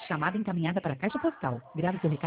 Chamada encaminhada para a caixa postal. Grave seu recado.